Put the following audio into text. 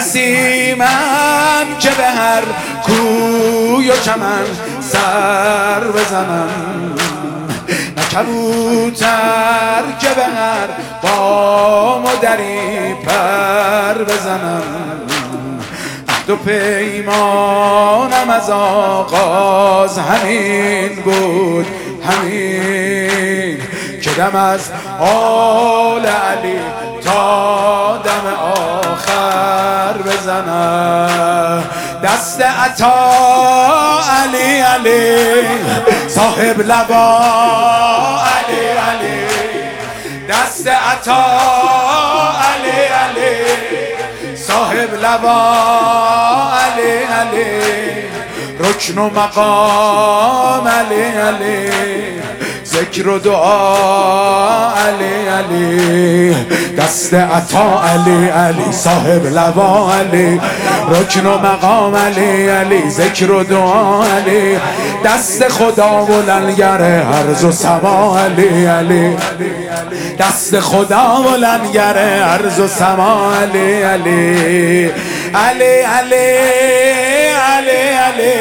نسیمم که به هر کوی و چمن سر بزنم، نه کبوتر که به هر بام و دری پر بزنم. عهد و پیمانم از آغاز همین بود، همین که دم از آل علی تا دم آخر بزنم. دست عطا علی علی صاحب لوا علی علی، دست عطا علی علی صاحب لوا علی علی، رکن و مقام علی علی، ذکر و دعا علی علی، دست عطا علی علی صاحب لوا علی، رکن و مقام علی علی، ذکر و دعا علی، دست خدا و لنگر ارض و سما علی علی، دست خدا و لنگر ارض و سما علی علی علی علی علی علی